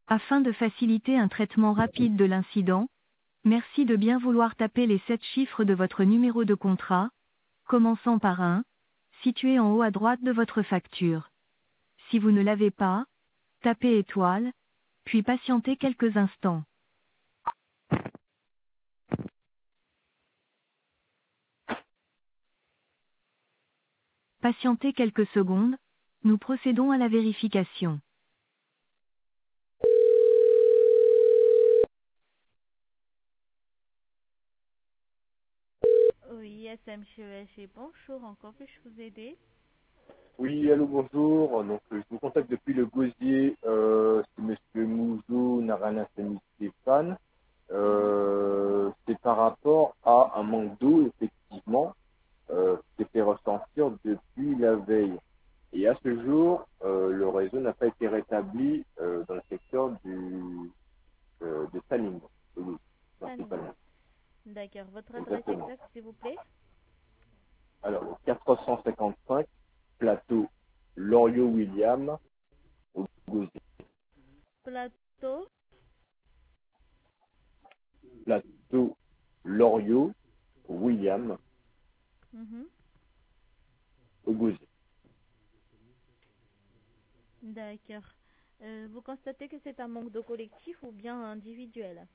Afin de faciliter un traitement rapide de l'incident, merci de bien vouloir taper les 7 chiffres de votre numéro de contrat, commençant par 1, situé en haut à droite de votre facture. Si vous ne l'avez pas, tapez étoile, puis patientez quelques instants. Patientez quelques secondes, nous procédons à la vérification. Oui, SMCESG, bonjour, encore puis-je vous aider? Oui, allô, bonjour. Donc, je vous contacte depuis le Gosier. C'est Monsieur Mouzou Naranasemi Stéphane. C'est par rapport à un manque d'eau, effectivement, qui s'est fait ressentir depuis la veille. Et à ce jour, le réseau n'a pas été rétabli dans le secteur de Saline. Oui, Saline. principalement. D'accord, votre adresse Exactement. exacte, s'il vous plaît? Alors, le 455, plateau Loriot-William, au Gosier. Plateau. Plateau Loriot, William, Mhm. au Gosier. D'accord. Vous constatez que c'est un manque de collectif ou bien individuel?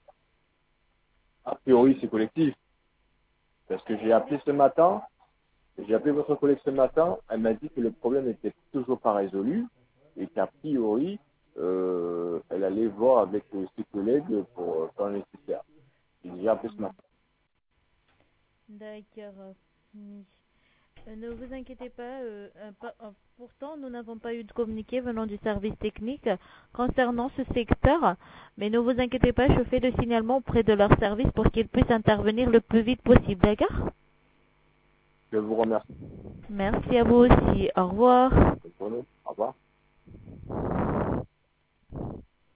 A priori, c'est collectif. Parce que j'ai appelé votre collègue ce matin, elle m'a dit que le problème n'était toujours pas résolu et qu'a priori, elle allait voir avec ses collègues pour faire le nécessaire. J'ai déjà appelé ce matin. D'accord. Oui. Ne vous inquiétez pas, pourtant nous n'avons pas eu de communiqué venant du service technique concernant ce secteur, mais ne vous inquiétez pas, je fais le signalement auprès de leur service pour qu'ils puissent intervenir le plus vite possible, d'accord? Je vous remercie. Merci à vous aussi, au revoir.